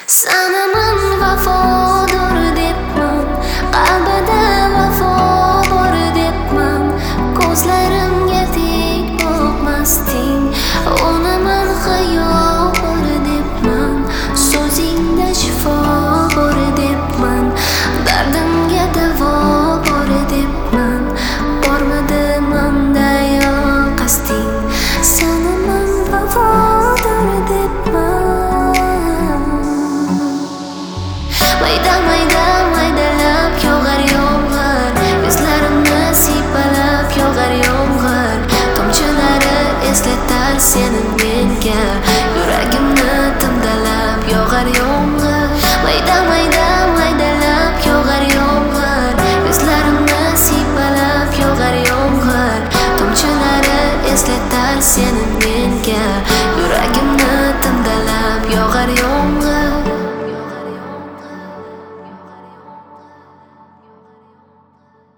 Sanaman vafodor debman, qalbida vafo bor debman. Ko'zlarimga tik boqmasding, o'naman hayo bor debman. So'zingda shifo bor debman, dardimga davo bor debman. Bormidi manda yo qasding, sanaman vafodor debman. Maydalab yog'ar yomg'ir, yuzlarimni siypalab yog'ar yomg'ir. Tomchilari eslatar seni menga, yuragimni timdalab yog'ar yomg'ir. Maydalab yog'ar yomg'ir, yuzlarimni siypalab yog'ar yomg'ir. Tomchilari eslatar seni